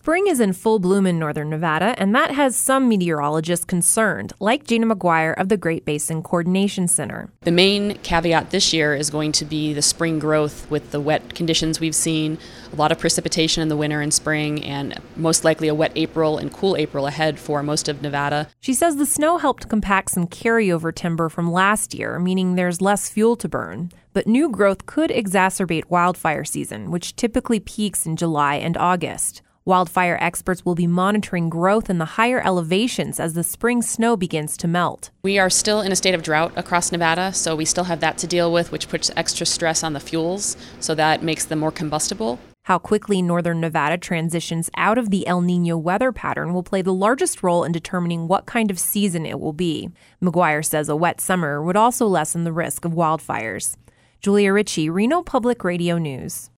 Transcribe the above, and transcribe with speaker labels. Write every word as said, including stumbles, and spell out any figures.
Speaker 1: Spring is in full bloom in northern Nevada, and that has some meteorologists concerned, like Gina McGuire of the Great Basin Coordination Center.
Speaker 2: The main caveat this year is going to be the spring growth with the wet conditions we've seen, a lot of precipitation in the winter and spring, and most likely a wet April and cool April ahead for most of Nevada.
Speaker 1: She says the snow helped compact some carryover timber from last year, meaning there's less fuel to burn. But new growth could exacerbate wildfire season, which typically peaks in July and August. Wildfire experts will be monitoring growth in the higher elevations as the spring snow begins to melt.
Speaker 2: We are still in a state of drought across Nevada, so we still have that to deal with, which puts extra stress on the fuels, so that makes them more combustible.
Speaker 1: How quickly northern Nevada transitions out of the El Niño weather pattern will play the largest role in determining what kind of season it will be. McGuire says a wet summer would also lessen the risk of wildfires. Julia Ritchie, Reno Public Radio News.